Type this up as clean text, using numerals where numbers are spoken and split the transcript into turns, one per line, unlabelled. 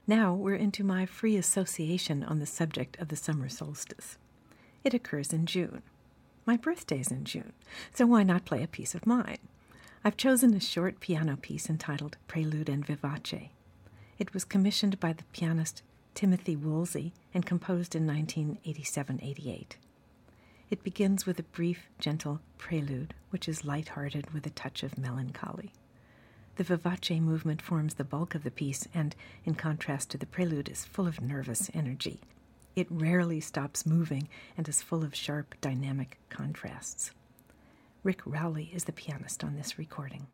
Now we're into my free association on the subject of the summer solstice. It occurs in June. My birthday's in June, so why not play a piece of mine? I've chosen a short piano piece entitled Prelude and Vivace. It was commissioned by the pianist Timothy Woolsey and composed in 1987-88. It begins with a brief, gentle prelude, which is light-hearted with a touch of melancholy. The vivace movement forms the bulk of the piece and, in contrast to the prelude, is full of nervous energy. It rarely stops moving and is full of sharp, dynamic contrasts. Rick Rowley is the pianist on this recording.